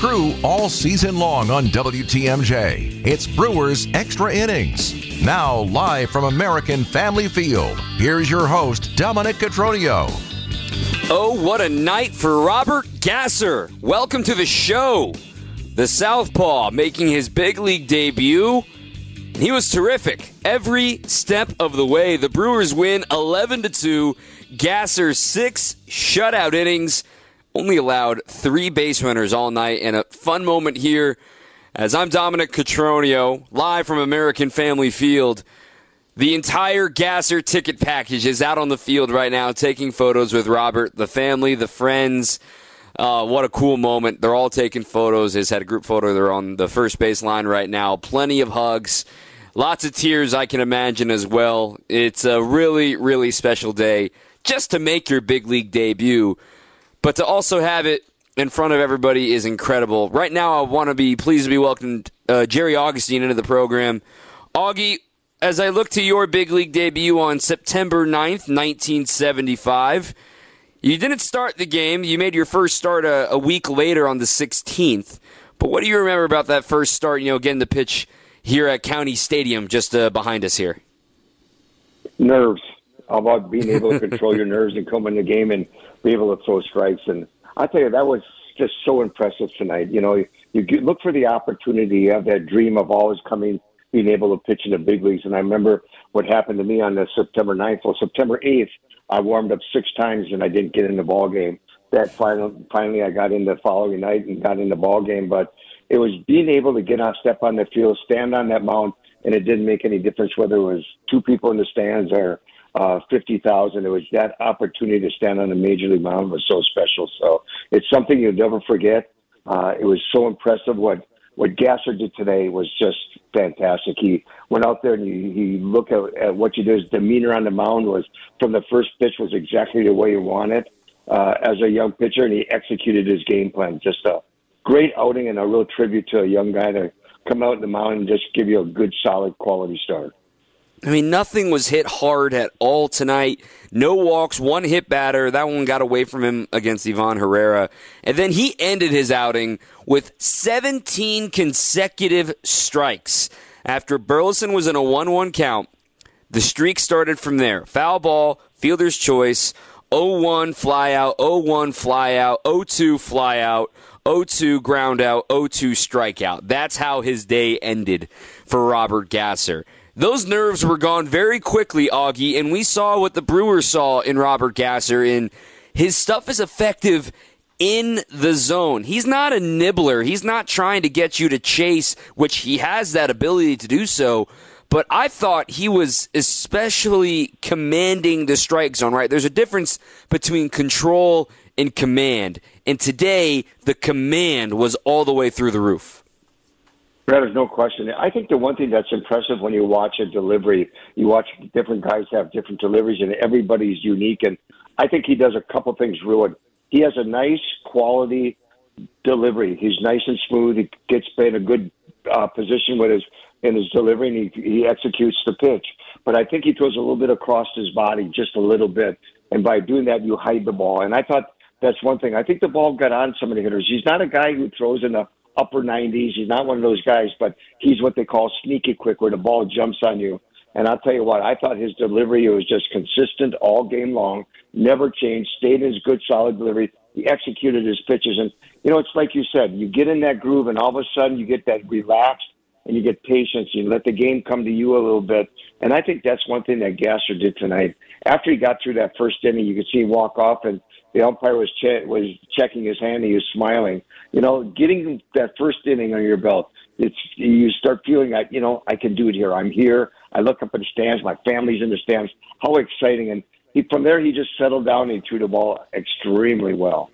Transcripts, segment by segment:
true all season long on WTMJ. It's Brewers Extra Innings. Now, live from American Family Field, here's your host, Dominic Cotroneo. Oh, what a night for Robert Gasser. Welcome to the show. The Southpaw making his big league debut. He was terrific every step of the way. The Brewers win 11-2. Gasser 6 shutout innings. Only allowed 3 base runners all night, and a fun moment here as I'm Dominic Cotroneo, live from American Family Field. The entire Gasser ticket package is out on the field right now, taking photos with Robert, the family, the friends. What a cool moment. They're all taking photos. He's had a group photo. They're on the first base line right now. Plenty of hugs. Lots of tears, I can imagine, as well. It's a really, really special day just to make your big league debut. But to also have it in front of everybody is incredible. Right now, I want to be pleased to be welcomed Jerry Augustine into the program. Augie, as I look to your big league debut on September 9th, 1975, you didn't start the game. You made your first start a week later on the 16th. But what do you remember about that first start, getting the pitch here at County Stadium just behind us here? Nerves. How about being able to control your nerves and come in the game and be able to throw strikes? And I tell you, that was just so impressive tonight. You look for the opportunity. You have that dream of always being able to pitch in the big leagues. And I remember what happened to me on the September 9th. Well, September 8th, I warmed up 6 times and I didn't get in the ball game. That finally I got in the following night and got in the ball game. But it was being able to get on, step on the field, stand on that mound, and it didn't make any difference whether it was 2 people in the stands or 50,000. It was that opportunity to stand on a major league mound was so special. So it's something you'll never forget. It was so impressive. What Gasser did today was just fantastic. He went out there and he looked at what you did. His demeanor on the mound was, from the first pitch, was exactly the way you want it as a young pitcher, and he executed his game plan. Just a great outing and a real tribute to a young guy to come out in the mound and just give you a good, solid, quality start. I mean, nothing was hit hard at all tonight. No walks, 1 hit batter. That one got away from him against Ivan Herrera. And then he ended his outing with 17 consecutive strikes. After Burleson was in a 1-1 count, the streak started from there. Foul ball, fielder's choice, 0-1 fly out, 0-1 fly out, 0-2 fly out, 0-2 ground out, 0-2 strikeout. That's how his day ended for Robert Gasser. Those nerves were gone very quickly, Augie, and we saw what the Brewers saw in Robert Gasser. And his stuff is effective in the zone. He's not a nibbler. He's not trying to get you to chase, which he has that ability to do so. But I thought he was especially commanding the strike zone, right? There's a difference between control and command. And today, the command was all the way through the roof. There's no question. I think the one thing that's impressive when you watch a delivery, you watch different guys have different deliveries, and everybody's unique. And I think he does a couple things real good. He has a nice quality delivery. He's nice and smooth. He gets in a good position in his delivery, and he executes the pitch. But I think he throws a little bit across his body, just a little bit. And by doing that, you hide the ball. And I thought that's one thing. I think the ball got on some of the hitters. He's not a guy who throws in the upper 90s. He's not one of those guys, but he's what they call sneaky quick, where the ball jumps on you. And I'll tell you what, I thought his delivery was just consistent all game long, never changed, stayed in his good, solid delivery. He executed his pitches. And, it's like you said, you get in that groove, and all of a sudden you get that relaxed, and you get patience. You let the game come to you a little bit. And I think that's one thing that Gasser did tonight. After he got through that first inning, you could see him walk off, and the umpire was checking his hand, and he was smiling. Getting that first inning on your belt, you start feeling like, I can do it here. I'm here. I look up in the stands. My family's in the stands. How exciting. And from there, he just settled down and he threw the ball extremely well.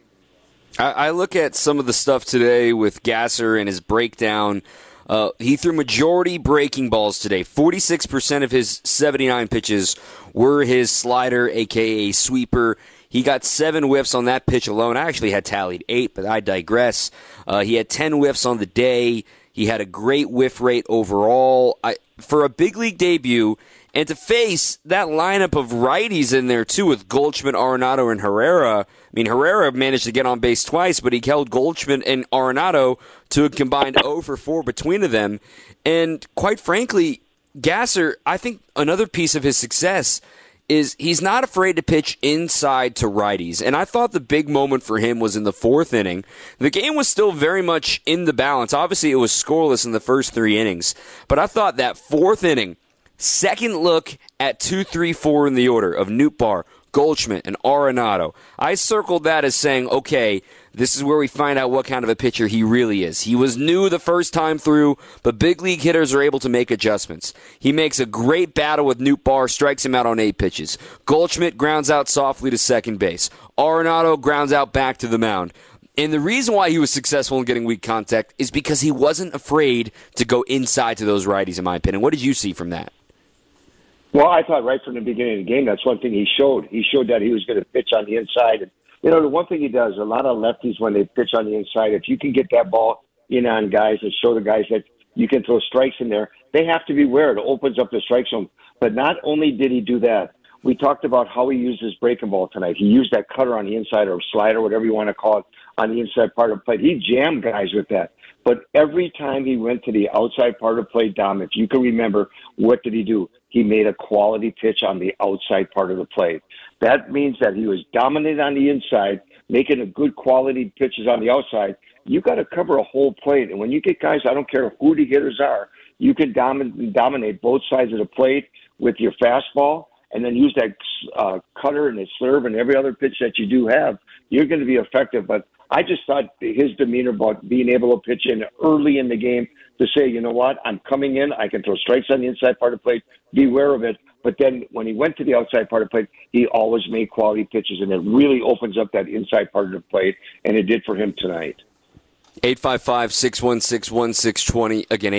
I look at some of the stuff today with Gasser and his breakdown. He threw majority breaking balls today. 46% of his 79 pitches were his slider, a.k.a. sweeper. He got 7 whiffs on that pitch alone. I actually had tallied 8, but I digress. He had 10 whiffs on the day. He had a great whiff rate overall. For a big league debut, And to face that lineup of righties in there, too, with Goldschmidt, Arenado, and Herrera. I mean, Herrera managed to get on base twice, but he held Goldschmidt and Arenado to a combined 0 for 4 between of them. And quite frankly, Gasser, I think another piece of his success is he's not afraid to pitch inside to righties. And I thought the big moment for him was in the 4th inning. The game was still very much in the balance. Obviously, it was scoreless in the first 3 innings. But I thought that 4th inning, second look at 2, 3, 4 in the order of Nootbaar, Goldschmidt, and Arenado. I circled that as saying, okay, this is where we find out what kind of a pitcher he really is. He was new the first time through, but big league hitters are able to make adjustments. He makes a great battle with Nootbaar, strikes him out on 8 pitches. Goldschmidt grounds out softly to second base. Arenado grounds out back to the mound. And the reason why he was successful in getting weak contact is because he wasn't afraid to go inside to those righties, in my opinion. What did you see from that? Well, I thought right from the beginning of the game, that's one thing he showed. He showed that he was going to pitch on the inside. And, you know, the one thing he does, a lot of lefties, when they pitch on the inside, if you can get that ball in on guys and show the guys that you can throw strikes in there, they have to be aware. It opens up the strike zone. But not only did he do that, we talked about how he used his breaking ball tonight. He used that cutter on the inside or slider, whatever you want to call it, on the inside part of the plate. He jammed guys with that. But every time he went to the outside part of the plate, Dom, if you can remember, what did he do? He made a quality pitch on the outside part of the plate. That means that he was dominant on the inside, making a good quality pitches on the outside. You got to cover a whole plate. And when you get guys, I don't care who the hitters are, you can dominate both sides of the plate with your fastball, and then use that cutter and the slurve and every other pitch that you do have. You're going to be effective. But I just thought his demeanor about being able to pitch in early in the game to say, you know what, I'm coming in, I can throw strikes on the inside part of the plate, beware of it. But then when he went to the outside part of the plate, he always made quality pitches, and it really opens up that inside part of the plate, and it did for him tonight. 855-616-1620. Again,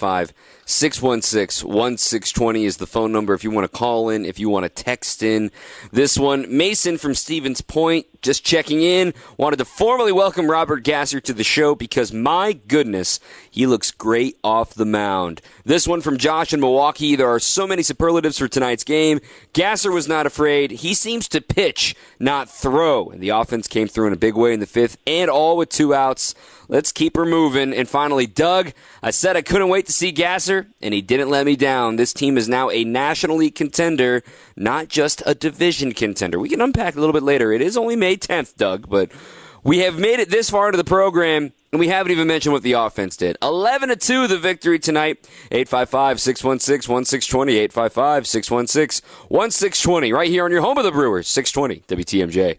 855-616-1620 is the phone number if you want to call in, if you want to text in. This one, Mason from Stevens Point, just checking in. Wanted to formally welcome Robert Gasser to the show because, my goodness, he looks great off the mound. This one from Josh in Milwaukee. There are so many superlatives for tonight's game. Gasser was not afraid. He seems to pitch, not throw. And the offense came through in a big way in the 5th, and all with 2 outs. Let's keep her moving. And finally, Doug, I said I couldn't wait to see Gasser, and he didn't let me down. This team is now a National League contender, not just a division contender. We can unpack a little bit later. It is only May 10th, Doug, but we have made it this far into the program, and we haven't even mentioned what the offense did. 11-2 the victory tonight. 855-616-1620. 855-616-1620. Right here on your home of the Brewers, 620 WTMJ.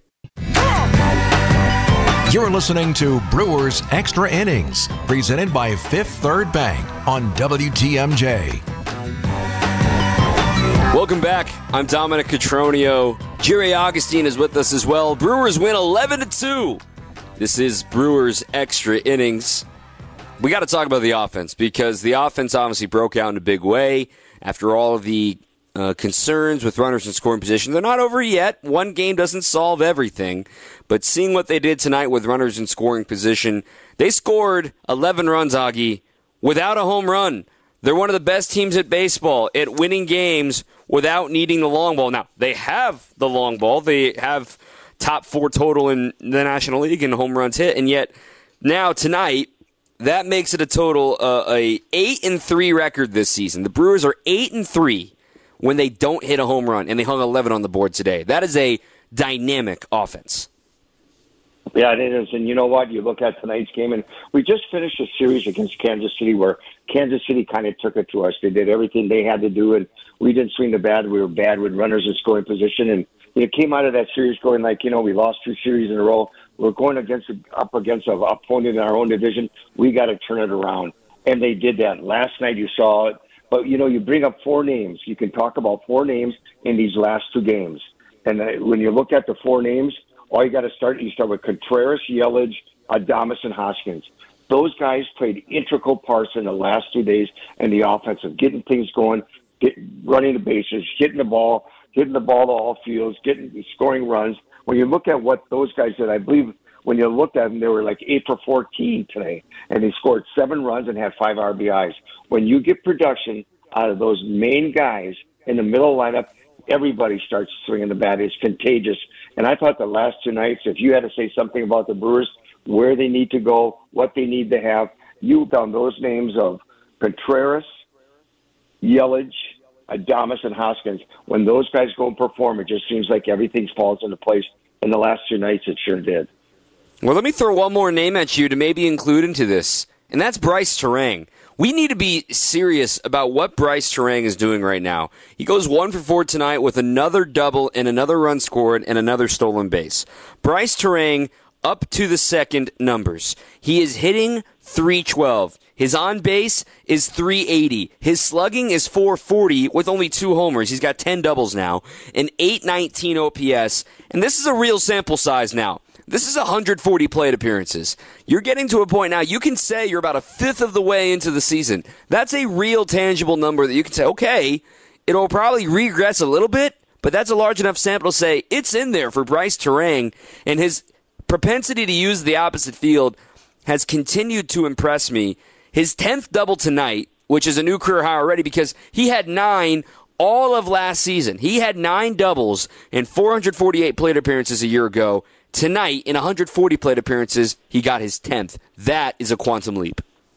You're listening to Brewers Extra Innings, presented by Fifth Third Bank on WTMJ. Welcome back. I'm Dominic Cotroneo. Jerry Augustine is with us as well. Brewers win 11-2. This is Brewers Extra Innings. We got to talk about the offense because the offense obviously broke out in a big way after all of the concerns with runners in scoring position. They're not over yet. One game doesn't solve everything. But seeing what they did tonight with runners in scoring position, they scored 11 runs, Augie, without a home run. They're one of the best teams at baseball at winning games without needing the long ball. Now, they have the long ball. They have top 4 total in the National League in home runs hit. And yet, now tonight, that makes it a total a 8-3 record this season. The Brewers are 8-3 when they don't hit a home run, and they hung 11 on the board today. That is a dynamic offense. Yeah, it is. And you know what? You look at tonight's game, and we just finished a series against Kansas City where Kansas City kind of took it to us. They did everything they had to do, and we didn't swing the bat. We were bad with runners in scoring position, and it came out of that series going like, we lost 2 series in a row. We're going up against an opponent in our own division. We got to turn it around. And they did that. Last night you saw it. But, you bring up 4 names. You can talk about 4 names in these last 2 games. And when you look at the 4 names, all you got to start with Contreras, Yelich, Adames, and Hoskins. Those guys played integral parts in the last 2 days in the offense of getting things going, running the bases, hitting the ball to all fields, scoring runs. When you look at what those guys did, I believe when you looked at them, they were like 8 for 14 today, and they scored 7 runs and had 5 RBIs. When you get production out of those main guys, in the middle lineup, everybody starts swinging the bat. It's contagious. And I thought the last 2 nights, if you had to say something about the Brewers, where they need to go, what they need to have, you found those names of Contreras, Yelich, Adames, and Hoskins. When those guys go and perform, it just seems like everything falls into place. In the last 2 nights, it sure did. Well, let me throw one more name at you to maybe include into this, and that's Bryce Terang. We need to be serious about what Bryce Terang is doing right now. He goes 1 for 4 tonight with another double and another run scored and another stolen base. Bryce Terang up to the second numbers. He is hitting .312. His on base is .380. His slugging is .440 with only 2 homers. He's got 10 doubles now, an .819 OPS, and this is a real sample size now. This is 140 plate appearances. You're getting to a point now, you can say you're about a fifth of the way into the season. That's a real tangible number that you can say, okay, it'll probably regress a little bit, but that's a large enough sample to say it's in there for Bryce Terang, and his propensity to use the opposite field has continued to impress me. His 10th double tonight, which is a new career high already because he had 9 all of last season. He had 9 doubles in 448 plate appearances a year ago. Tonight, in 140 plate appearances, he got his 10th. That is a quantum leap.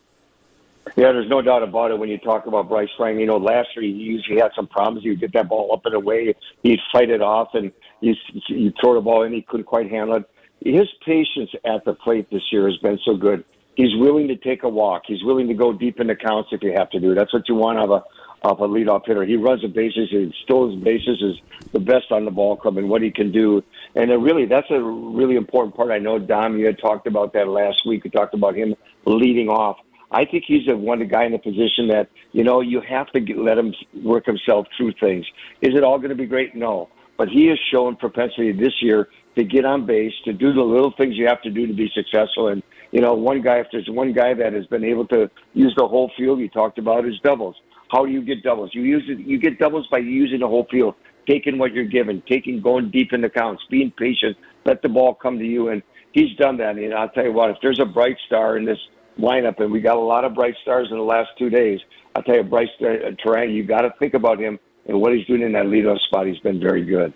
Yeah, there's no doubt about it when you talk about Bryce Terang. You know, last year he usually had some problems. He would get that ball up and away. He'd fight it off, and you throw the ball in. He couldn't quite handle it. His patience at the plate this year has been so good. He's willing to take a walk. He's willing to go deep in the counts if you have to do. That's what you want of a leadoff hitter. He runs the bases. He steals bases. Is the best on the ball club and what he can do. And that's a really important part. I know, Dom, you had talked about that last week. We talked about him leading off. I think he's the guy in a position that, you have to let him work himself through things. Is it all going to be great? No. But he has shown propensity this year to get on base, to do the little things you have to do to be successful. And, if there's one guy that has been able to use the whole field, you talked about his doubles. How do you get doubles? You get doubles by using the whole field, taking what you're given, going deep in the counts, being patient, let the ball come to you. And he's done that. And I'll tell you what, if there's a bright star in this lineup, and we got a lot of bright stars in the last 2 days, I'll tell you, Bryce Terang, you got to think about him and what he's doing in that leadoff spot. He's been very good.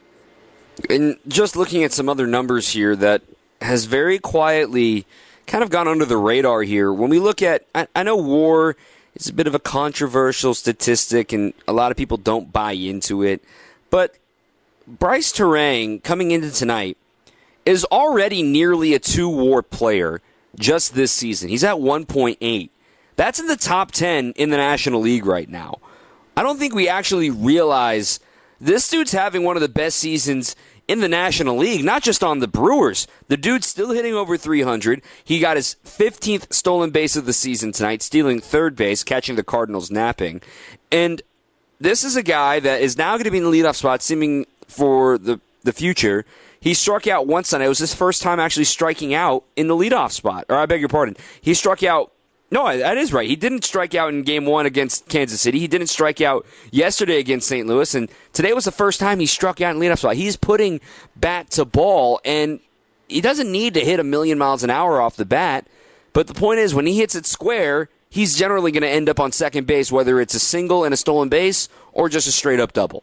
And just looking at some other numbers here that has very quietly kind of gone under the radar here. When we look at, I know WAR is a bit of a controversial statistic, and a lot of people don't buy into it, but Bryce Terang, coming into tonight, is already nearly a 2 WAR player just this season. He's at 1.8. That's in the top 10 in the National League right now. I don't think we actually realize this dude's having one of the best seasons in the National League, not just on the Brewers. The dude's still hitting over 300. He got his 15th stolen base of the season tonight, stealing third base, catching the Cardinals napping. And this is a guy that is now going to be in the leadoff spot, seeming for the future. He struck out once tonight. It was his first time actually striking out in the leadoff spot. Or I beg your pardon. He struck out. No, that is right. He didn't strike out in Game 1 against Kansas City. He didn't strike out yesterday against St. Louis. And today was the first time he struck out in leadoff spot. He's putting bat to ball, and he doesn't need to hit 1,000,000 miles an hour off the bat. But the point is, when he hits it square, he's generally going to end up on second base, whether it's a single and a stolen base or just a straight-up double.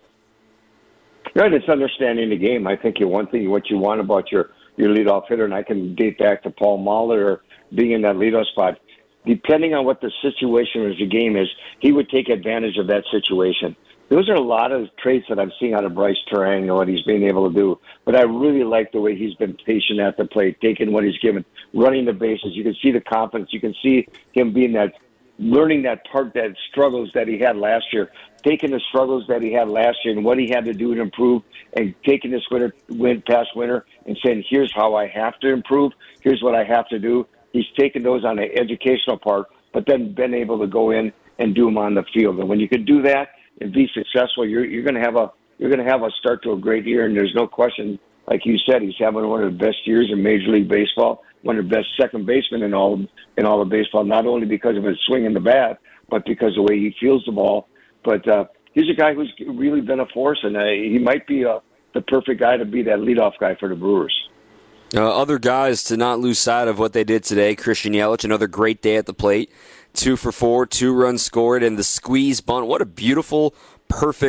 Right, it's understanding the game. I think one thing, what you want about your leadoff hitter, and I can date back to Paul Mahler being in that leadoff spot, depending on what the situation of the game is, he would take advantage of that situation. Those are a lot of traits that I'm seeing out of Bryce Terang and what he's been able to do. But I really like the way he's been patient at the plate, taking what he's given, running the bases. You can see the confidence. You can see him learning that part, that struggles that he had last year, taking the struggles that he had last year and what he had to do to improve, and taking this past winter and saying, here's how I have to improve. Here's what I have to do. He's taken those on the educational part, but then been able to go in and do them on the field. And when you can do that and be successful, you're going to have a start to a great year. And there's no question, like you said, he's having one of the best years in Major League Baseball, one of the best second basemen in all of baseball. Not only because of his swing in the bat, but because of the way he feels the ball. But he's a guy who's really been a force, and he might be the perfect guy to be that leadoff guy for the Brewers. Other guys to not lose sight of what they did today. Christian Yelich, another great day at the plate. 2 for 4, 2 runs scored, and the squeeze bunt. What a beautiful, perfect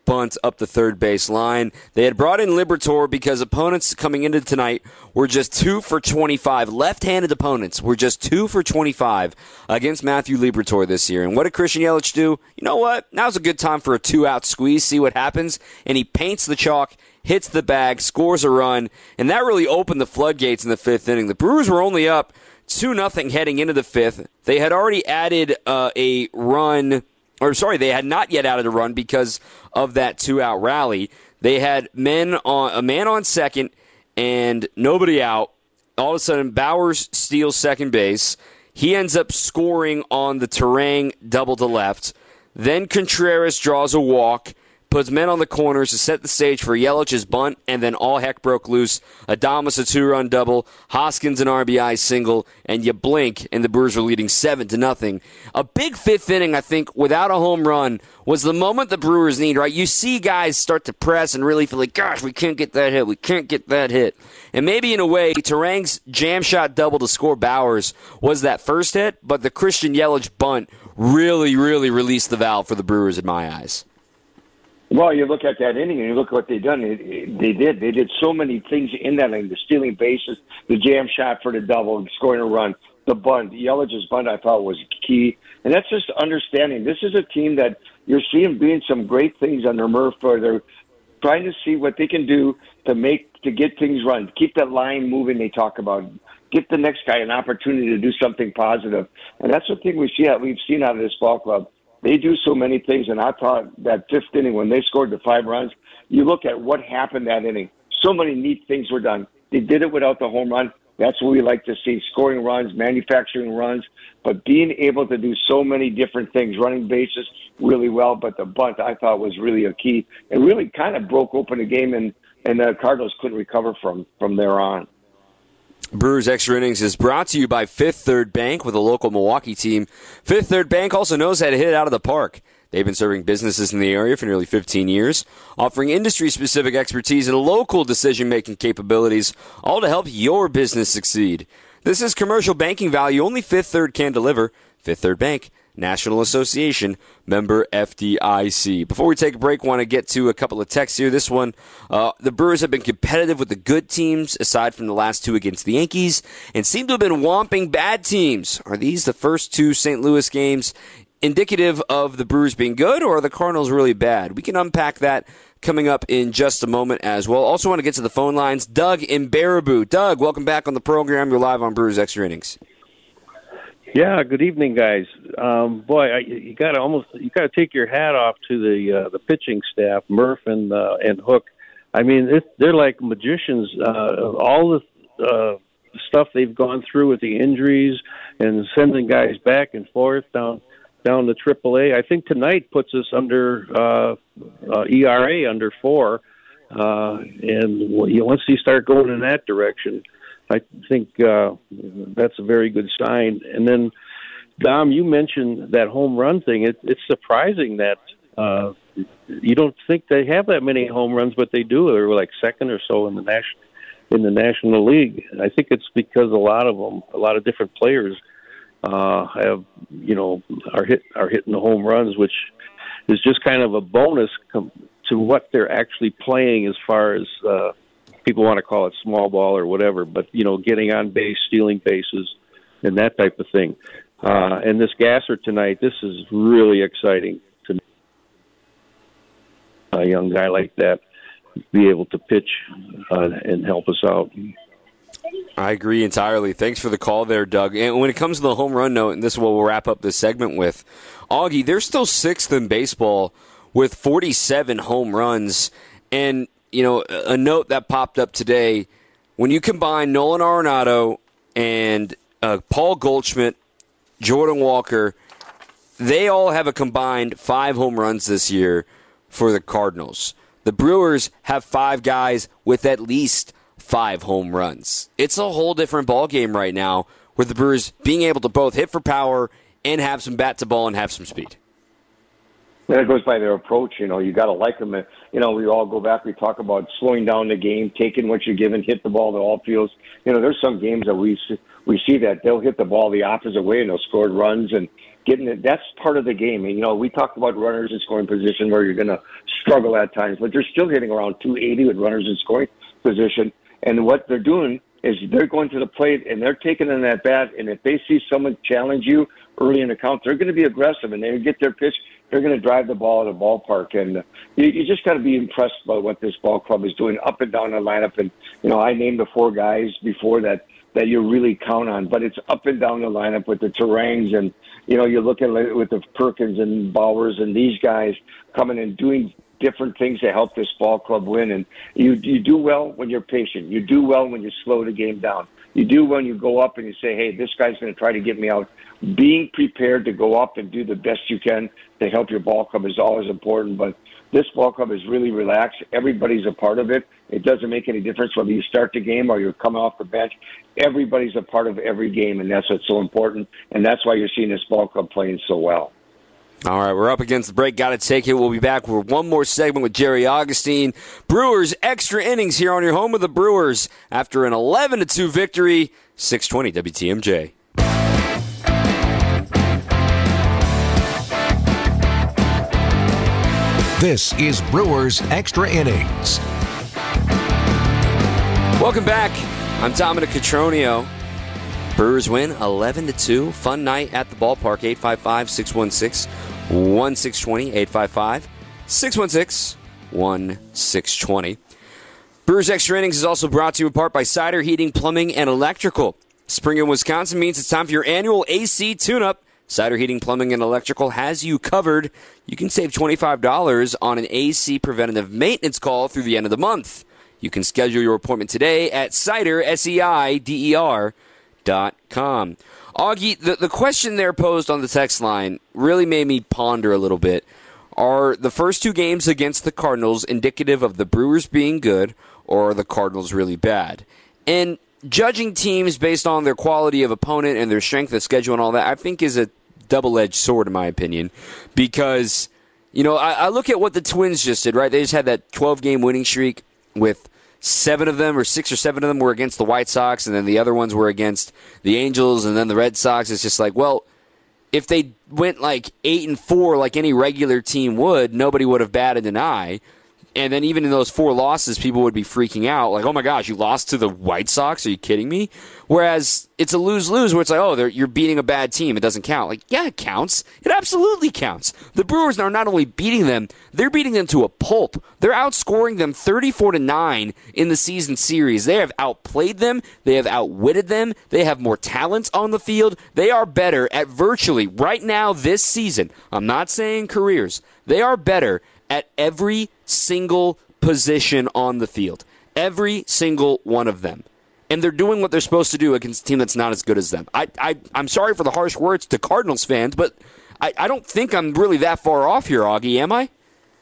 bunt up the third base line. They had brought in Liberatore because opponents coming into tonight were just 2 for 25. Left-handed opponents were just 2 for 25 against Matthew Liberatore this year. And what did Christian Yelich do? You know what? Now's a good time for a 2-out squeeze, see what happens. And he paints the chalk, hits the bag, scores a run, and that really opened the floodgates in the fifth inning. The Brewers were only up 2-0 heading into the fifth. They had already added a run. They had not yet added a run because of that 2-out rally. They had a man on second and nobody out. All of a sudden, Bowers steals second base. He ends up scoring on the Terang double to left. Then Contreras draws a walk, puts men on the corners to set the stage for Yelich's bunt, and then all heck broke loose. Adames a 2-run double, Hoskins an RBI single, and you blink, and the Brewers were leading 7-0. A big fifth inning, I think, without a home run, was the moment the Brewers need, right? You see guys start to press and really feel like, gosh, we can't get that hit, we can't get that hit. And maybe in a way, Terang's jam shot double to score Bowers was that first hit, but the Christian Yelich bunt really, really released the valve for the Brewers in my eyes. Well, you look at that inning and you look at what they've done. They did so many things in that inning. The stealing bases, the jam shot for the double, scoring a run, the bunt. Yelich's bunt, I thought, was key. And that's just understanding. This is a team that you're seeing doing some great things under Murph. They're trying to see what they can do to get things run, keep that line moving they talk about, give the next guy an opportunity to do something positive. And that's the thing we've seen out of this ball club. They do so many things, and I thought that fifth inning when they scored the 5 runs, you look at what happened that inning. So many neat things were done. They did it without the home run. That's what we like to see, scoring runs, manufacturing runs, but being able to do so many different things, running bases really well. But the bunt, I thought, was really a key. It really kind of broke open the game, and the Cardinals couldn't recover from there on. Brewers Extra Innings is brought to you by Fifth Third Bank with a local Milwaukee team. Fifth Third Bank also knows how to hit it out of the park. They've been serving businesses in the area for nearly 15 years, offering industry-specific expertise and local decision-making capabilities, all to help your business succeed. This is commercial banking value only Fifth Third can deliver. Fifth Third Bank, National Association, member FDIC. Before we take a break, want to get to a couple of texts here. This one, the Brewers have been competitive with the good teams, aside from the last 2 against the Yankees, and seem to have been whomping bad teams. Are these the first 2 St. Louis games indicative of the Brewers being good, or are the Cardinals really bad? We can unpack that coming up in just a moment as well. Also want to get to the phone lines. Doug in Baraboo. Doug, welcome back on the program. You're live on Brewers Extra Innings. Yeah, good evening, guys. You got to take your hat off to the pitching staff, Murph and Hook. I mean, they're like magicians. All the stuff they've gone through with the injuries and sending guys back and forth down to AAA. I think tonight puts us under ERA under 4, and once you start going in that direction, I think that's a very good sign. And then, Dom, you mentioned that home run thing. It's surprising that you don't think they have that many home runs, but they do. They're like second or so in the National League. I think it's because a lot of different players are hitting the home runs, which is just kind of a bonus to what they're actually playing as far as. People want to call it small ball or whatever, but, getting on base, stealing bases, and that type of thing. And this Gasser tonight, this is really exciting to a young guy like that be able to pitch and help us out. I agree entirely. Thanks for the call there, Doug. And when it comes to the home run note, and this is what we'll wrap up this segment with, Augie, they're still 6th in baseball with 47 home runs. And a note that popped up today, when you combine Nolan Arenado and Paul Goldschmidt, Jordan Walker, they all have a combined 5 home runs this year for the Cardinals. The Brewers have 5 guys with at least 5 home runs. It's a whole different ballgame right now with the Brewers being able to both hit for power and have some bat to ball and have some speed. That goes by their approach. You got to like them. We all go back. We talk about slowing down the game, taking what you're given, hit the ball to all fields. There's some games that we see that they'll hit the ball the opposite way and they'll score runs and getting it. That's part of the game. And, we talked about runners in scoring position where you're going to struggle at times, but they're still hitting around 280 with runners in scoring position. And what they're doing is they're going to the plate and they're taking in that bat. And if they see someone challenge you early in the count, they're going to be aggressive and they get their pitch. They're going to drive the ball at the ballpark. And you just got to be impressed by what this ball club is doing up and down the lineup. And, I named the 4 guys before that you really count on, but it's up and down the lineup with the Turangs and, you look at it with the Perkins and Bowers and these guys coming and doing different things to help this ball club win. And you do well when you're patient. You do well when you slow the game down. You do when you go up and you say, hey, this guy's going to try to get me out. Being prepared to go up and do the best you can to help your ball club is always important. But this ball club is really relaxed. Everybody's a part of it. It doesn't make any difference whether you start the game or you're coming off the bench. Everybody's a part of every game, and that's what's so important. And that's why you're seeing this ball club playing so well. All right, we're up against the break. Got to take it. We'll be back with one more segment with Jerry Augustine. Brewers extra innings here on your home of the Brewers after an 11-2 victory. 620 WTMJ. This is Brewers Extra Innings. Welcome back. I'm Dominic Cotroneo. Brewers win 11-2. Fun night at the ballpark. 855-616-1620. 855-616-1620. Brewers Extra Innings is also brought to you in part by Cider Heating, Plumbing, and Electrical. Spring in Wisconsin means it's time for your annual AC tune-up. Cider Heating, Plumbing, and Electrical has you covered. You can save $25 on an AC preventative maintenance call through the end of the month. You can schedule your appointment today at Cider, SEIDER.com. Augie, the question there posed on the text line really made me ponder a little bit. Are the first 2 games against the Cardinals indicative of the Brewers being good, or are the Cardinals really bad? And judging teams based on their quality of opponent and their strength of schedule and all that, I think is a double-edged sword in my opinion, because I look at what the Twins just did, right? They just had that 12-game winning streak with 7 of them, or 6 or 7 of them were against the White Sox, and then the other ones were against the Angels and then the Red Sox. It's just like, well, if they went like 8-4 like any regular team would, nobody would have batted an eye. And then even in those 4 losses, people would be freaking out. Like, oh my gosh, you lost to the White Sox? Are you kidding me? Whereas it's a lose-lose where it's like, oh, you're beating a bad team. It doesn't count. Like, yeah, it counts. It absolutely counts. The Brewers are not only beating them, they're beating them to a pulp. They're outscoring them 34-9 in the season series. They have outplayed them. They have outwitted them. They have more talent on the field. They are better at virtually, right now this season, I'm not saying careers, they are better at every single position on the field. Every single one of them. And they're doing what they're supposed to do against a team that's not as good as them. I'm sorry for the harsh words to Cardinals fans, but I don't think I'm really that far off here, Augie, am I?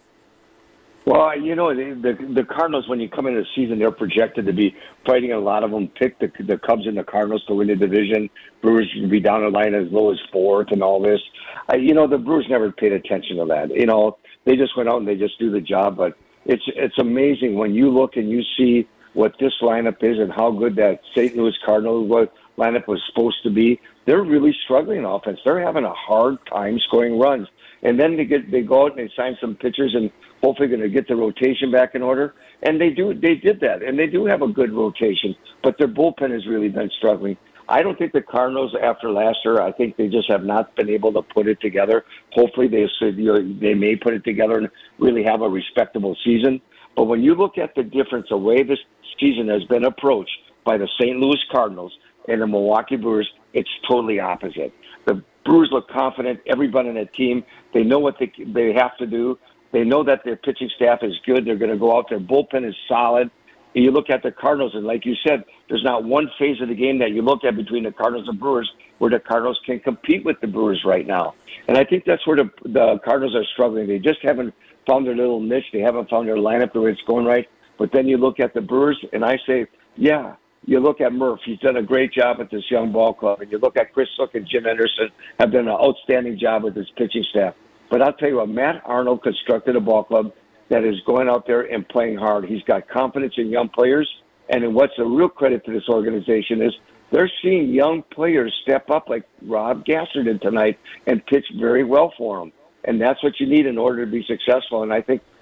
Well, the Cardinals, when you come into the season, they're projected to be fighting. A lot of them pick the Cubs and the Cardinals to win the division. Brewers will be down the line as low as 4th and all this. The Brewers never paid attention to that. They just went out and they just do the job. But it's amazing when you look and you see what this lineup is and how good that St. Louis Cardinals lineup was supposed to be. They're really struggling in offense. They're having a hard time scoring runs. And then they go out and they sign some pitchers and hopefully going to get the rotation back in order. And they did that. And they do have a good rotation. But their bullpen has really been struggling. I don't think the Cardinals, after last year, I think they just have not been able to put it together. Hopefully they may put it together and really have a respectable season. But when you look at the difference, the way this season has been approached by the St. Louis Cardinals and the Milwaukee Brewers, it's totally opposite. The Brewers look confident. Everybody on the team, they know what they have to do. They know that their pitching staff is good. They're going to go out. Their bullpen is solid. And you look at the Cardinals, and like you said, there's not one phase of the game that you look at between the Cardinals and Brewers where the Cardinals can compete with the Brewers right now. And I think that's where the Cardinals are struggling. They just haven't found their little niche. They haven't found their lineup the way it's going right. But then you look at the Brewers, and I say, yeah, you look at Murph. He's done a great job at this young ball club. And you look at Chris Hook and Jim Anderson have done an outstanding job with his pitching staff. But I'll tell you what, Matt Arnold constructed a ball club that is going out there and playing hard. He's got confidence in young players. And what's a real credit to this organization is they're seeing young players step up like Rob Gasser did tonight and pitch very well for them. And that's what you need in order to be successful. And I think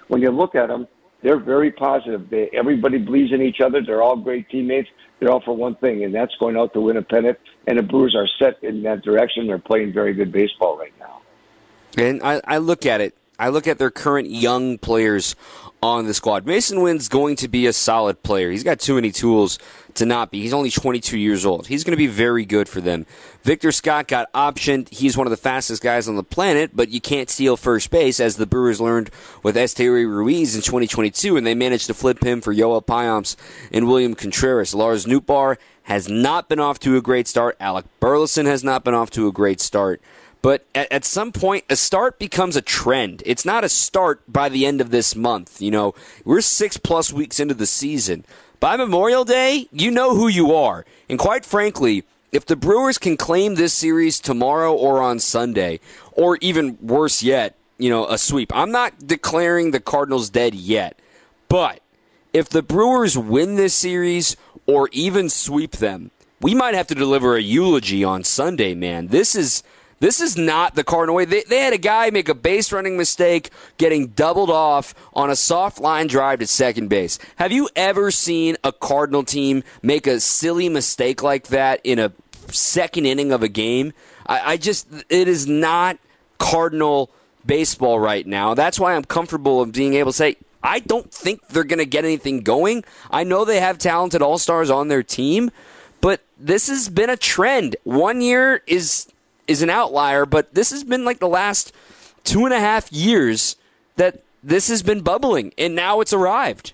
when you look at them, they're very positive. Everybody believes in each other. They're all great teammates. They're all for one thing, and that's going out to win a pennant. And the Brewers are set in that direction. They're playing very good baseball right now. And I look at it. I look at their current young players on the squad. Mason Wynn's going to be a solid player. He's got too many tools to not be. He's only 22 years old. He's going to be very good for them. Victor Scott got optioned. He's one of the fastest guys on the planet, but you can't steal first base, as the Brewers learned with Esteury Ruiz in 2022, and they managed to flip him for Yoel Payamps and William Contreras. Lars Nootbaar has not been off to a great start. Alec Burleson has not been off to a great start. But at some point, a start becomes a trend. It's not a start by the end of this month. You know, we're 6+ weeks into the season. By Memorial Day, you know who you are. And quite frankly, if the Brewers can claim this series tomorrow or on Sunday, or even worse yet, you know, a sweep. I'm not declaring the Cardinals dead yet. But if the Brewers win this series or even sweep them, we might have to deliver a eulogy on Sunday, man. This is not the Cardinal way. They had a guy make a base running mistake, getting doubled off on a soft line drive to second base. Have you ever seen a Cardinal team make a silly mistake like that in a second inning of a game? It is not Cardinal baseball right now. That's why I'm comfortable of being able to say, I don't think they're going to get anything going. I know they have talented all-stars on their team, but this has been a trend. 1 year is an outlier, but this has been like the last 2.5 years that this has been bubbling, and now it's arrived.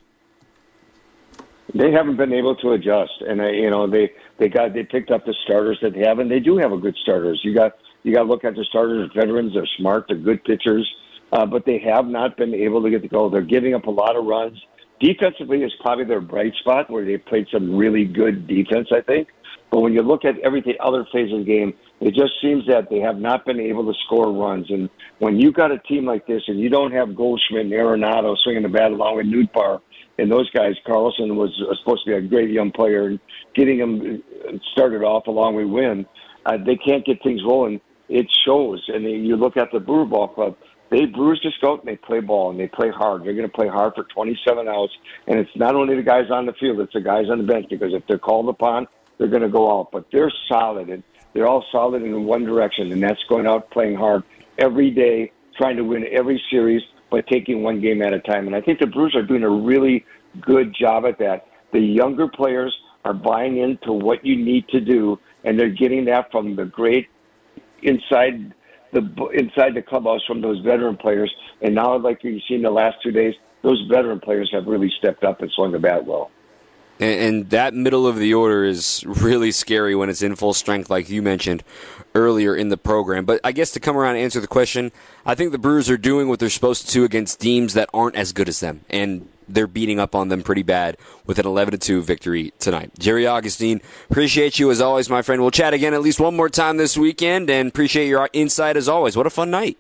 They haven't been able to adjust, and they picked up the starters that they have, and they do have a good starters. You got to look at the starters. Veterans, they're smart, they're good pitchers, but they have not been able to get the goal. They're giving up a lot of runs. Defensively is probably their bright spot, where they played some really good defense, I think. But when you look at everything other phases of the game, it just seems that they have not been able to score runs. And when you got a team like this and you don't have Goldschmidt and Arenado swinging the bat along with Nootbaar and those guys, Carlson was supposed to be a great young player, and getting him started off along with Wynn, they can't get things rolling. It shows. And you look at the Brewer Ball Club, Brewers just go out and they play ball and they play hard. They're going to play hard for 27 outs. And it's not only the guys on the field, it's the guys on the bench, because if they're called upon, they're going to go out. But they're solid, and they're all solid in one direction, and that's going out playing hard every day, trying to win every series, but taking one game at a time. And I think the Brewers are doing a really good job at that. The younger players are buying into what you need to do, and they're getting that from the great inside the clubhouse from those veteran players. And now, like you've seen the last 2 days, those veteran players have really stepped up and swung the bat well. And that middle of the order is really scary when it's in full strength, like you mentioned earlier in the program. But I guess to come around and answer the question, I think the Brewers are doing what they're supposed to against teams that aren't as good as them. And they're beating up on them pretty bad with an 11-2 victory tonight. Jerry Augustine, appreciate you as always, my friend. We'll chat again at least one more time this weekend, and appreciate your insight as always. What a fun night.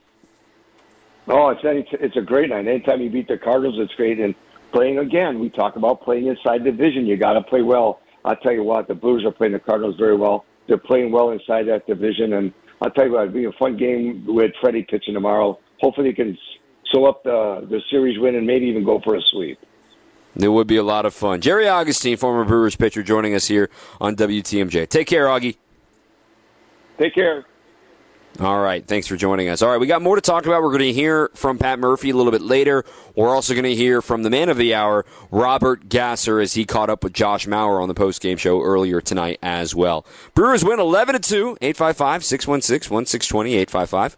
Oh, it's a great night. Anytime you beat the Cardinals, it's great. And playing again, we talk about playing inside division. You got to play well. I'll tell you what, the Brewers are playing the Cardinals very well. They're playing well inside that division. And I'll tell you what, it'll be a fun game with Freddie pitching tomorrow. Hopefully he can sew up the series win and maybe even go for a sweep. It would be a lot of fun. Jerry Augustine, former Brewers pitcher, joining us here on WTMJ. Take care, Augie. Take care. All right, thanks for joining us. All right, we got more to talk about. We're going to hear from Pat Murphy a little bit later. We're also going to hear from the man of the hour, Robert Gasser, as he caught up with Josh Mauer on the postgame show earlier tonight as well. Brewers win 11-2, 855-616-1620,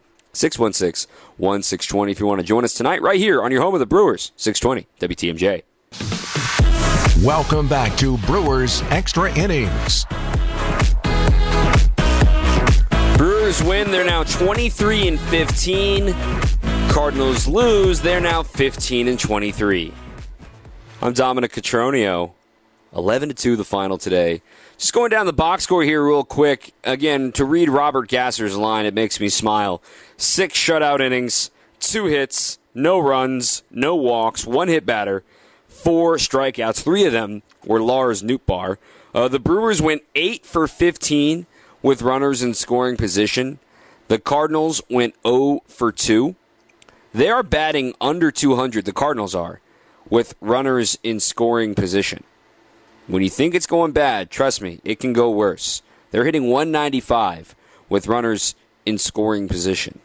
855-616-1620 if you want to join us tonight right here on your home of the Brewers, 620 WTMJ. Welcome back to Brewers Extra Innings. Brewers win. They're now 23-15. Cardinals lose. They're now 15-23. I'm Dominic Cotroneo. 11-2 the final today. Just going down the box score here real quick. Again, to read Robert Gasser's line, it makes me smile. 6 shutout innings, 2 hits, no runs, no walks, 1 hit batter, 4 strikeouts. 3 of them were Lars Nootbaar. The Brewers went 8 for 15 with runners in scoring position. The Cardinals went 0 for 2. They are batting under 200, the Cardinals are, with runners in scoring position. When you think it's going bad, trust me, it can go worse. They're hitting 195 with runners in scoring position.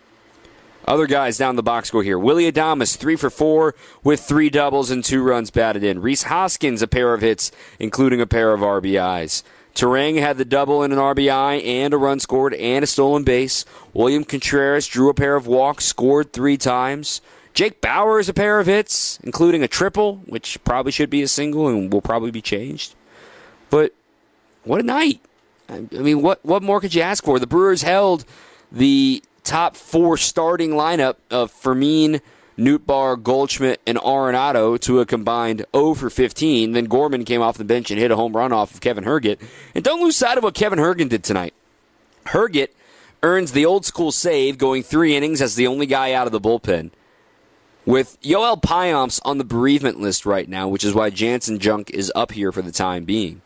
Other guys down the box score here. Willy Adames, 3 for 4 with 3 doubles and 2 runs batted in. Rhys Hoskins, a pair of hits, including a pair of RBIs. Turang had the double and an RBI and a run scored and a stolen base. William Contreras drew a pair of walks, scored 3 times. Jake Bauer is a pair of hits, including a triple, which probably should be a single and will probably be changed. But what a night. I mean, what more could you ask for? The Brewers held the top 4 starting lineup of Fermin, Nootbaar, Goldschmidt, and Arenado to a combined 0 for 15. Then Gorman came off the bench and hit a home run off of Kevin Herget. And don't lose sight of what Kevin Herget did tonight. Herget earns the old school save, going 3 innings as the only guy out of the bullpen. With Yoel Payamps on the bereavement list right now, which is why Jansen Junk is up here for the time being.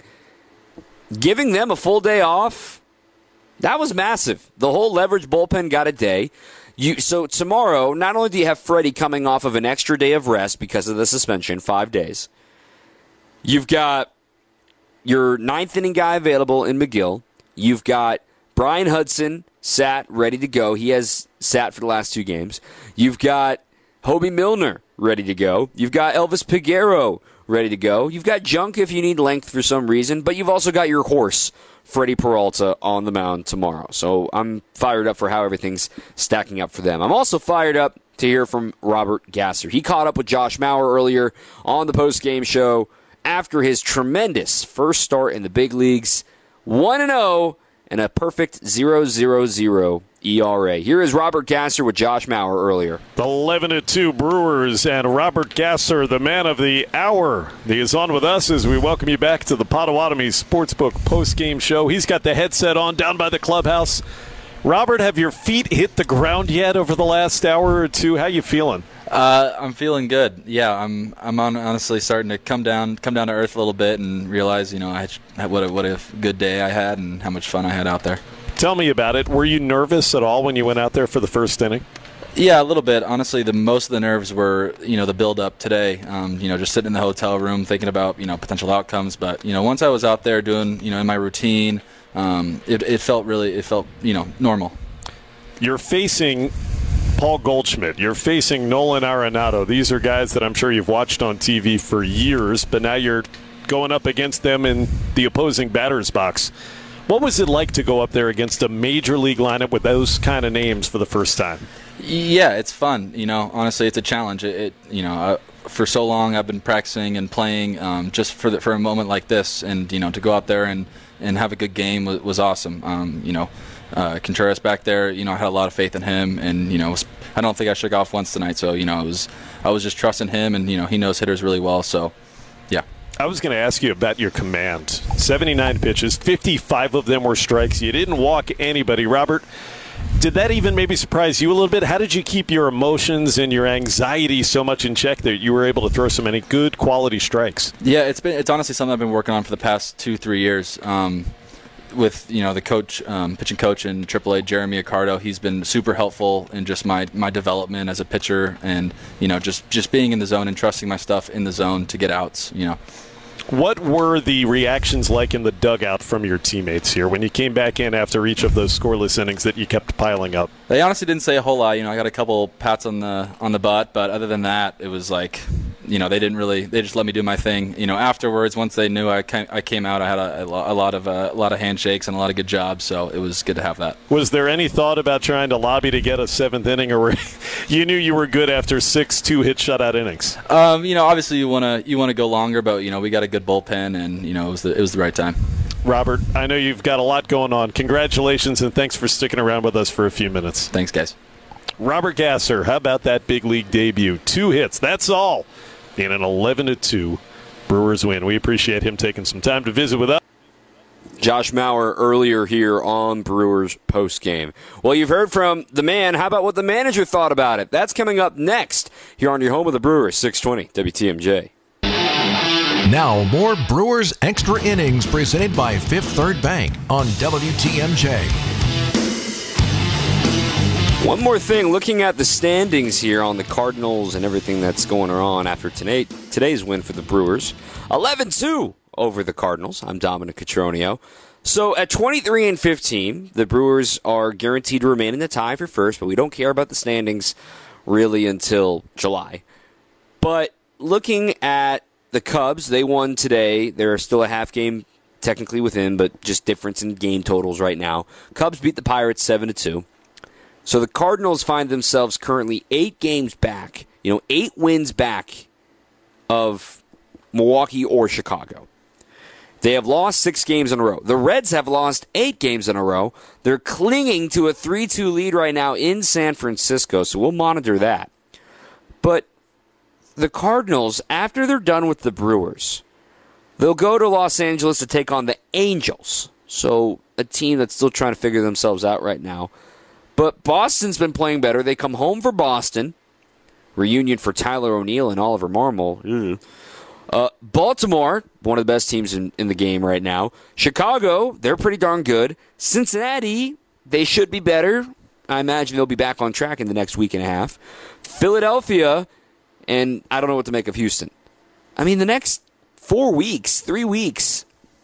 Giving them a full day off, that was massive. The whole leverage bullpen got a day. So tomorrow, not only do you have Freddie coming off of an extra day of rest because of the suspension, 5 days, you've got your 9th inning guy available in McGill. You've got Brian Hudson sat, ready to go. He has sat for the last 2 games. You've got Hobie Milner ready to go. You've got Elvis Peguero ready to go. You've got Junk if you need length for some reason, but you've also got your horse, Freddie Peralta, on the mound tomorrow. So I'm fired up for how everything's stacking up for them. I'm also fired up to hear from Robert Gasser. He caught up with Josh Mauer earlier on the postgame show after his tremendous first start in the big leagues. 1-0 and a perfect 0.00 ERA. Here is Robert Gasser with Josh Mauer earlier. The 11-2 Brewers and Robert Gasser, the man of the hour. He is on with us as we welcome you back to the Potawatomi Sportsbook post-game show. He's got the headset on down by the clubhouse. Robert, have your feet hit the ground yet over the last hour or two? How you feeling? I'm feeling good. Yeah, I'm honestly starting to come down to earth a little bit and realize, what a good day I had and how much fun I had out there. Tell me about it. Were you nervous at all when you went out there for the first inning? Yeah, a little bit. Honestly, most of the nerves were, the build-up today. Just sitting in the hotel room thinking about, potential outcomes. But, once I was out there doing, in my routine, it felt normal. You're facing Paul Goldschmidt. You're facing Nolan Arenado. These are guys that I'm sure you've watched on TV for years, but now you're going up against them in the opposing batter's box. What was it like to go up there against a major league lineup with those kind of names for the first time? Yeah, it's fun. Honestly, it's a challenge. For so long I've been practicing and playing just for a moment like this, and to go out there and have a good game was awesome. Contreras back there, I had a lot of faith in him, and I don't think I shook off once tonight. So I was just trusting him, and he knows hitters really well. So yeah. I was going to ask you about your command. 79 pitches, 55 of them were strikes. You didn't walk anybody. Robert, did that even maybe surprise you a little bit? How did you keep your emotions and your anxiety so much in check that you were able to throw so many good quality strikes? Yeah, it's honestly something I've been working on for the past 2-3 years. With the coach, pitching coach in AAA, Jeremy Accardo, he's been super helpful in just my development as a pitcher, and just being in the zone and trusting my stuff in the zone to get outs. What were the reactions like in the dugout from your teammates here when you came back in after each of those scoreless innings that you kept piling up? They honestly didn't say a whole lot. I got a couple pats on the butt, but other than that, it was like, they just let me do my thing. Afterwards, once they knew I came out, I had a lot of handshakes and a lot of good jobs, so it was good to have that. Was there any thought about trying to lobby to get a 7th inning, or you knew you were good after 6 2-hit shutout innings? Obviously you want to go longer, but we got a good bullpen, and it was the right time. Robert, I know you've got a lot going on. Congratulations, and thanks for sticking around with us for a few minutes. Thanks, guys. Robert Gasser, how about that big league debut? 2 hits, that's all, in an 11-2 Brewers win. We appreciate him taking some time to visit with us. Josh Mauer earlier here on Brewers postgame. Well, you've heard from the man. How about what the manager thought about it? That's coming up next here on your home of the Brewers, 620 WTMJ. Now, more Brewers Extra Innings presented by Fifth Third Bank on WTMJ. One more thing, looking at the standings here on the Cardinals and everything that's going on after today's win for the Brewers. 11-2 over the Cardinals. I'm Dominic Cotroneo. So at 23-15, the Brewers are guaranteed to remain in the tie for first, but we don't care about the standings really until July. But looking at the Cubs, they won today. They're still a half game technically within, but just difference in game totals right now. Cubs beat the Pirates 7-2. So the Cardinals find themselves currently 8 games back, 8 wins back of Milwaukee or Chicago. They have lost 6 games in a row. The Reds have lost 8 games in a row. They're clinging to a 3-2 lead right now in San Francisco, so we'll monitor that. But the Cardinals, after they're done with the Brewers, they'll go to Los Angeles to take on the Angels. So a team that's still trying to figure themselves out right now. But Boston's been playing better. They come home for Boston. Reunion for Tyler O'Neill and Oliver Marmol. Baltimore, one of the best teams in the game right now. Chicago, they're pretty darn good. Cincinnati, they should be better. I imagine they'll be back on track in the next week and a half. Philadelphia, and I don't know what to make of Houston. I mean, the next 3 weeks,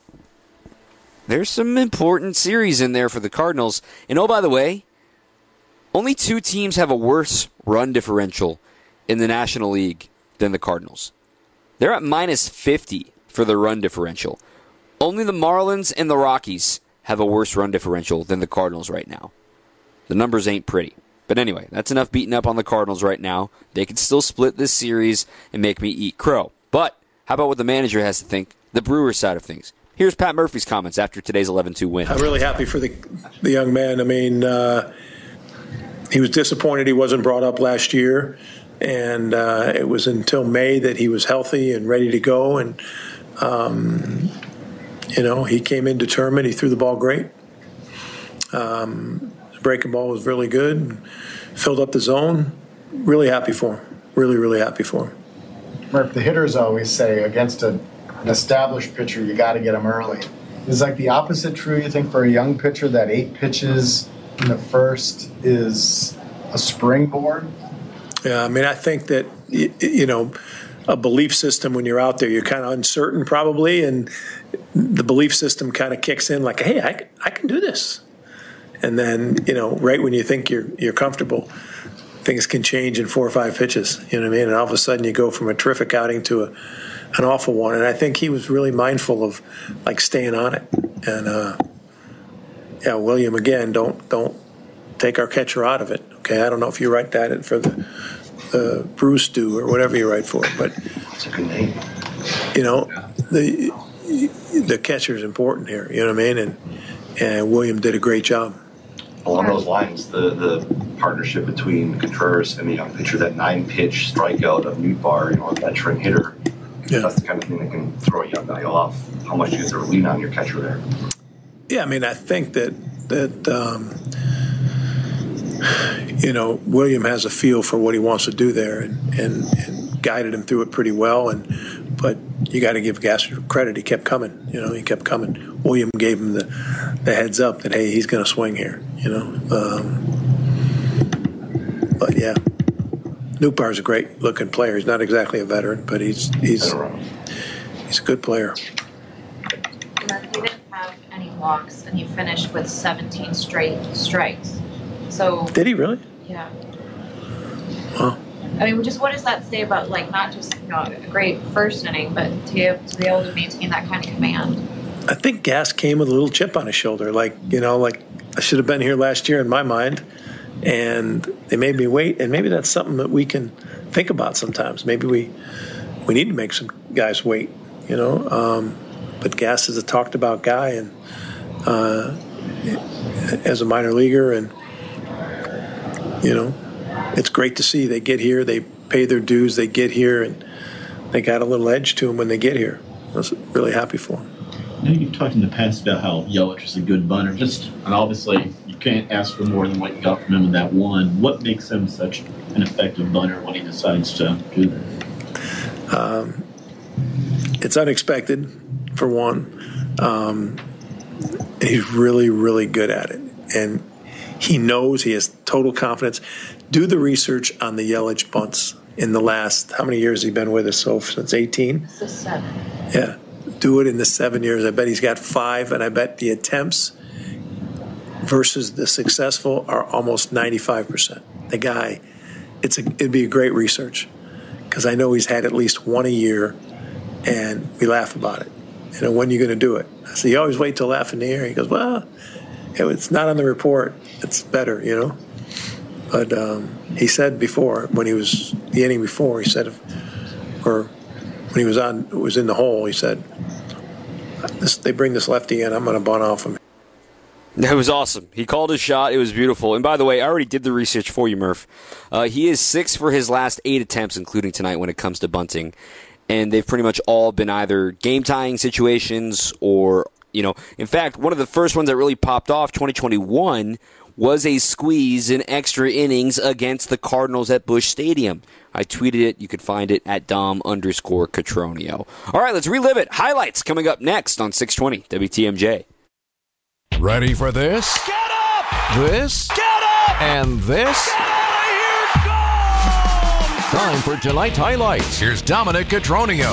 there's some important series in there for the Cardinals. And oh, by the way, only 2 teams have a worse run differential in the National League than the Cardinals. They're at minus 50 for the run differential. Only the Marlins and the Rockies have a worse run differential than the Cardinals right now. The numbers ain't pretty. But anyway, that's enough beating up on the Cardinals right now. They can still split this series and make me eat crow. But how about what the manager has to think, the Brewers side of things? Here's Pat Murphy's comments after today's 11-2 win. I'm really happy for the young man. I mean, he was disappointed he wasn't brought up last year, and it was until May that he was healthy and ready to go. And, he came in determined. He threw the ball great. The breaking ball was really good. Filled up the zone. Really happy for him. Really, really happy for him. Murph, the hitters always say against an established pitcher, you got to get him early. Is like the opposite true, you think, for a young pitcher, that 8 pitches in the first is a springboard? Yeah, I mean, I think that, a belief system when you're out there, you're kind of uncertain probably, and the belief system kind of kicks in like, hey, I can do this. And then, right when you think you're comfortable, things can change in 4 or 5 pitches, you know what I mean? And all of a sudden you go from a terrific outing to an awful one. And I think he was really mindful of, staying on it. And, William, again, don't take our catcher out of it, okay? I don't know if you write that for the Bruce Stew or whatever you write for it, but, That's a good name. The catcher is important here, you know what I mean? And William did a great job. Along those lines, the partnership between Contreras and the young pitcher, that 9-pitch strikeout of Nootbaar, a veteran hitter, that's the kind of thing that can throw a young guy off. How much do you sort of lean on your catcher there? Yeah, I mean, I think that William has a feel for what he wants to do there and guided him through it pretty well. But you got to give Gasser credit. He kept coming. He kept coming. William gave him the heads up that, hey, he's going to swing here. But yeah, Nootbaar's a great looking player. He's not exactly a veteran, but he's a good player. You didn't have any walks, and you finished with 17 straight strikes. So did he really? Yeah. Wow. I mean, just what does that say about not just a great first inning, but to be able to maintain that kind of command? I think Gas came with a little chip on his shoulder, like I should have been here last year in my mind, and they made me wait. And maybe that's something that we can think about sometimes. Maybe we need to make some guys wait, But Gas is a talked about guy, and as a minor leaguer, and it's great to see they get here, they pay their dues, they get here, and they got a little edge to them when they get here. I was really happy for them. You've talked in the past about how Yelich is a good bunter. And obviously, you can't ask for more than what you got from him in that one. What makes him such an effective bunter when he decides to do that? It's unexpected, for one. He's really, really good at it. And He knows, he has total confidence. Do the research on the Yelich bunts in the last, how many years has he been with us? So since 18? So 7. Yeah. Do it in the 7 years. I bet he's got 5, and I bet the attempts versus the successful are almost 95%. The guy, it'd be a great research, because I know he's had at least one a year, and we laugh about it. When are you going to do it? I said, you always wait till laugh in the air. He goes, well, it's not on the report. It's better, But he said before, when he was the inning before, he said, or when he was in the hole, he said, they bring this lefty in, I'm going to bunt off him. That was awesome. He called his shot. It was beautiful. And by the way, I already did the research for you, Murph. He is 6 for his last 8 attempts, including tonight when it comes to bunting. And they've pretty much all been either game-tying situations or, in fact, one of the first ones that really popped off, 2021, was a squeeze in extra innings against the Cardinals at Busch Stadium. I tweeted it. You could find it at Dom_Catronio. All right, let's relive it. Highlights coming up next on 620 WTMJ. Ready for this? Get up! This? Get up! And this? Get out of here! Go! Time for tonight's highlights. Here's Dominic Catronio.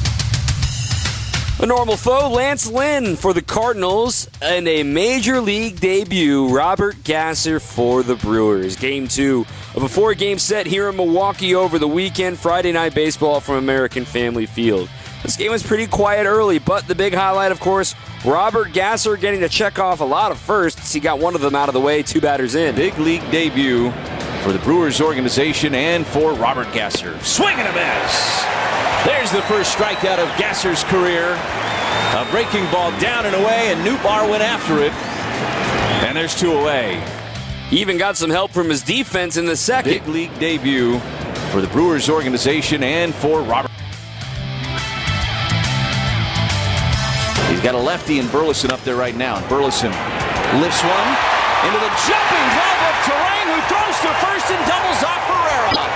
A normal foe, Lance Lynn for the Cardinals, and a Major League debut, Robert Gasser for the Brewers. Game 2 of a 4-game set here in Milwaukee over the weekend. Friday Night Baseball from American Family Field. This game was pretty quiet early, but the big highlight, of course, Robert Gasser getting to check off a lot of firsts. He got one of them out of the way, 2 batters in. Big league debut for the Brewers organization and for Robert Gasser. Swing and a miss. There's the first strikeout of Gasser's career. A breaking ball down and away, and Nootbaar went after it. And there's 2 away. He even got some help from his defense in the second. Big league debut for the Brewers organization and for Robert. He's got a lefty in Burleson up there right now. Burleson lifts one into the jumping glove of Turang, who throws to first and doubles off Herrera.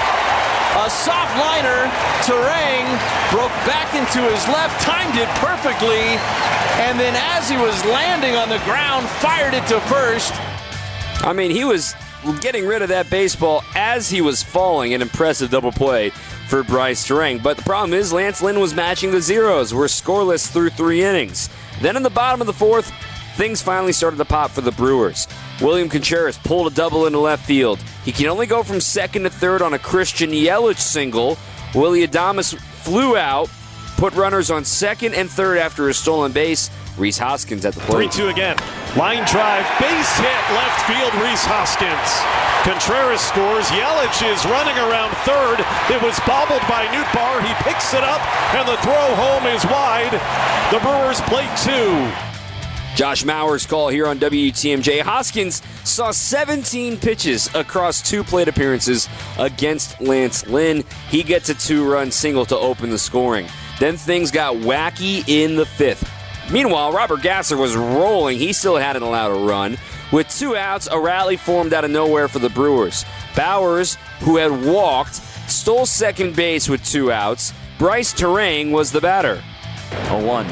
A soft liner. Turang broke back into his left, timed it perfectly, and then as he was landing on the ground, fired it to first. I mean, he was getting rid of that baseball as he was falling. An impressive double play for Bryce Turang. But the problem is Lance Lynn was matching the zeros. We're scoreless through 3 innings. Then in the bottom of the 4th, things finally started to pop for the Brewers. William Contreras pulled a double into left field. He can only go from second to third on a Christian Yelich single. Willie Adames flew out, put runners on second and third after a stolen base. Rhys Hoskins at the plate. 3-2 again. Line drive, base hit, left field, Rhys Hoskins. Contreras scores. Yelich is running around third. It was bobbled by Nootbaar. He picks it up, and the throw home is wide. The Brewers plate 2. Josh Mauer's call here on WTMJ. Hoskins saw 17 pitches across 2 plate appearances against Lance Lynn. He gets a 2-run single to open the scoring. Then things got wacky in the 5th. Meanwhile, Robert Gasser was rolling. He still hadn't allowed a run. With 2 outs, a rally formed out of nowhere for the Brewers. Bowers, who had walked, stole second base with 2 outs. Bryce Turang was the batter. 0-1.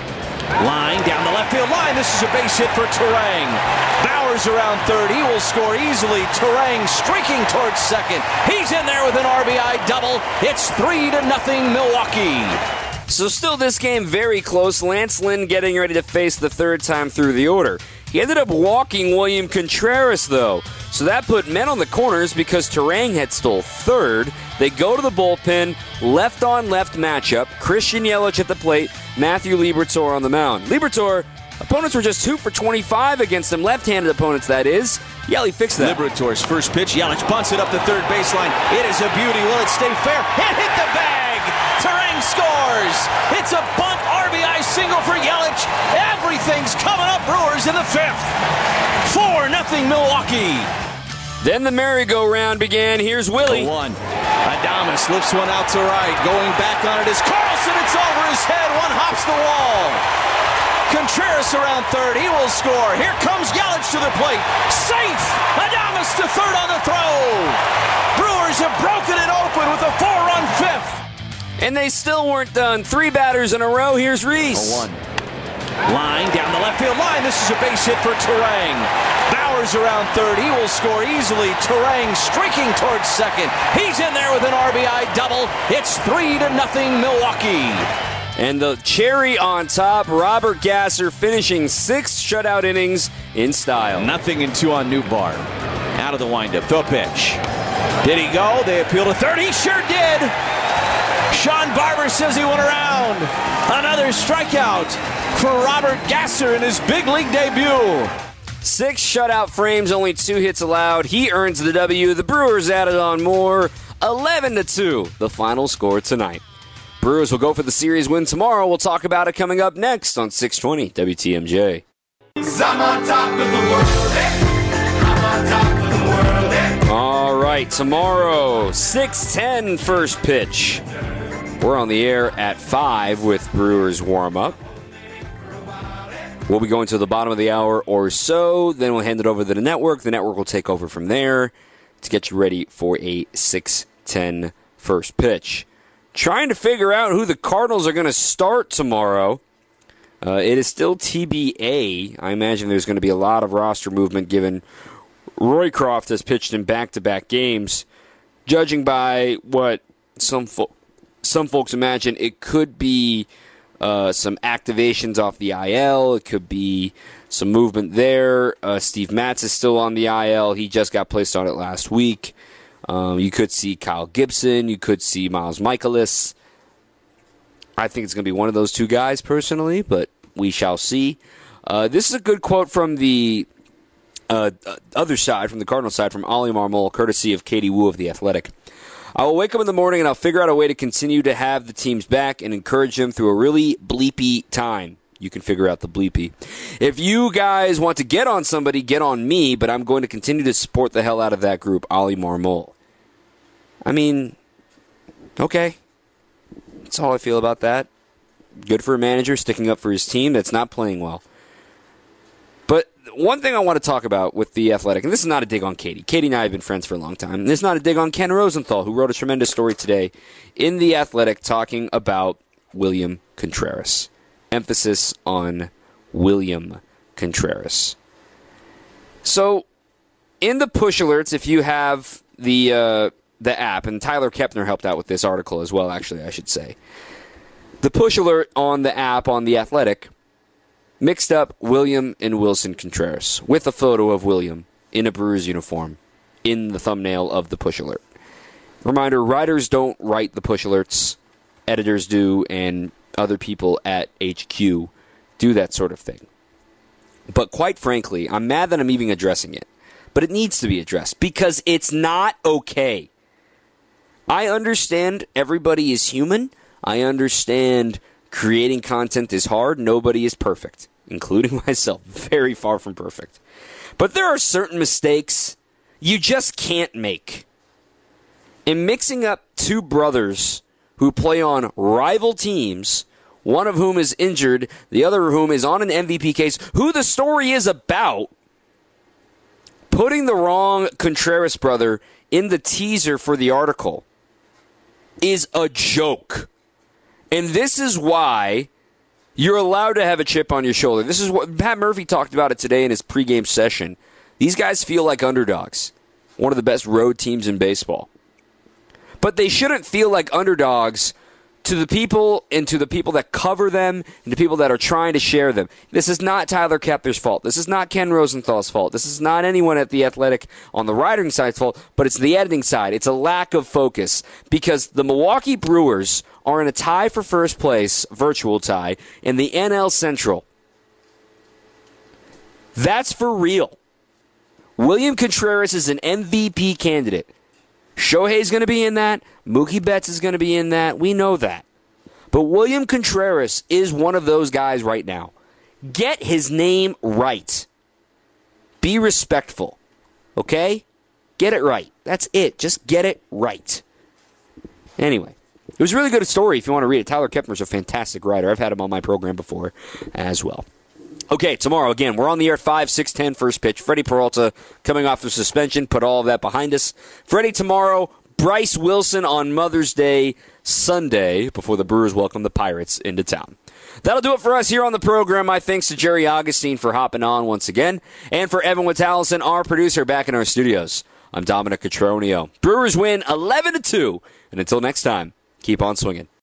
Line down the left field line. This is a base hit for Turang. Bowers around third. He will score easily. Turang streaking towards second. He's in there with an RBI double. It's 3-0 Milwaukee. So still this game very close. Lance Lynn getting ready to face the 3rd time through the order. He ended up walking William Contreras, though. So that put men on the corners because Turang had stole third. They go to the bullpen, left-on-left matchup. Christian Yelich at the plate, Matthew Liberatore on the mound. Liberatore, opponents were just 2 for 25 against him, left-handed opponents, that is. Yelich fixed that. Liberatore's first pitch. Yelich bunts it up the third baseline. It is a beauty. Will it stay fair? It hit the bag! Turang scores! It's a bunt RBI single for Yelich. Everything's coming up Brewers in the 5th. 4-0 Milwaukee. Then the merry-go-round began. Here's Willie. 1. Adames lifts one out to right. Going back on it is Carlson. It's over his head. One hops the wall. Contreras around third. He will score. Here comes Yelich to the plate. Safe! Adames to third on the throw. Brewers have broken it open with a 4-run 5th. And they still weren't done. 3 batters in a row. Here's Rhys. 0-1. Line down the left field line. This is a base hit for Turang. Bauer's around third. He will score easily. Turang streaking towards second. He's in there with an RBI double. It's 3-0 Milwaukee. And the cherry on top, Robert Gasser finishing 6 shutout innings in style. 0-2 on Nootbaar. Out of the windup. The pitch. Did he go? They appeal to third. He sure did. Sean Barber says he went around. Another strikeout for Robert Gasser in his big league debut. 6 shutout frames, only 2 hits allowed. He earns the W. The Brewers added on more. 11-2, the final score tonight. Brewers will go for the series win tomorrow. We'll talk about it coming up next on 620 WTMJ. I'm on top of the world. I'm on top of the world. All right, tomorrow, 6:10 first pitch. We're on the air at 5 with Brewers warm-up. We'll be going to the bottom of the hour or so. Then we'll hand it over to the network. The network will take over from there to get you ready for a 6:10 first pitch. Trying to figure out who the Cardinals are going to start tomorrow. It is still TBA. I imagine there's going to be a lot of roster movement given Roycroft has pitched in back-to-back games. Judging by what some folks imagine, it could be some activations off the IL. It could be some movement there. Steve Matz is still on the IL. He just got placed on it last week. You could see Kyle Gibson. You could see Miles Michaelis. I think it's going to be one of those two guys personally, but we shall see. This is a good quote from the other side, from the Cardinal side, from Ollie Marmol, courtesy of Katie Wu of The Athletic. I will wake up in the morning and I'll figure out a way to continue to have the teams back and encourage them through a really bleepy time. You can figure out the bleepy. If you guys want to get on somebody, get on me, but I'm going to continue to support the hell out of that group, Ollie Marmol. I mean, okay. That's all I feel about that. Good for a manager sticking up for his team that's not playing well. But one thing I want to talk about with The Athletic, and this is not a dig on Katie. Katie and I have been friends for a long time. And this is not a dig on Ken Rosenthal, who wrote a tremendous story today in The Athletic talking about William Contreras. Emphasis on William Contreras. So, in the push alerts, if you have the app, and Tyler Kepner helped out with this article as well, actually, I should say. The push alert on the app on The Athletic mixed up William and Wilson Contreras with a photo of William in a Brewers uniform in the thumbnail of the push alert. Reminder, writers don't write the push alerts. Editors do, and other people at HQ do that sort of thing. But quite frankly, I'm mad that I'm even addressing it. But it needs to be addressed because it's not okay. I understand everybody is human. I understand creating content is hard. Nobody is perfect, including myself. Very far from perfect. But there are certain mistakes you just can't make. In mixing up two brothers who play on rival teams, one of whom is injured, the other of whom is on an MVP case, who the story is about, putting the wrong Contreras brother in the teaser for the article is a joke. And this is why you're allowed to have a chip on your shoulder. This is what Pat Murphy talked about it today in his pregame session. These guys feel like underdogs. One of the best road teams in baseball. But they shouldn't feel like underdogs to the people and to the people that cover them and to people that are trying to share them. This is not Tyler Kepner's fault. This is not Ken Rosenthal's fault. This is not anyone at The Athletic on the writing side's fault, but it's the editing side. It's a lack of focus because the Milwaukee Brewers are in a tie for first place, virtual tie, in the NL Central. That's for real. William Contreras is an MVP candidate. Shohei's going to be in that. Mookie Betts is going to be in that. We know that. But William Contreras is one of those guys right now. Get his name right. Be respectful. Okay? Get it right. That's it. Just get it right. Anyway, it was a really good story if you want to read it. Tyler Kepner's a fantastic writer. I've had him on my program before as well. Okay, tomorrow, again, we're on the air at 5, 6:10 first pitch. Freddie Peralta coming off the suspension, put all of that behind us. Freddie tomorrow, Bryce Wilson on Mother's Day Sunday before the Brewers welcome the Pirates into town. That'll do it for us here on the program. My thanks to Jerry Augustine for hopping on once again, and for Evan Witalison, our producer, back in our studios. I'm Dominic Cotroneo. Brewers win 11-2, and until next time, keep on swinging.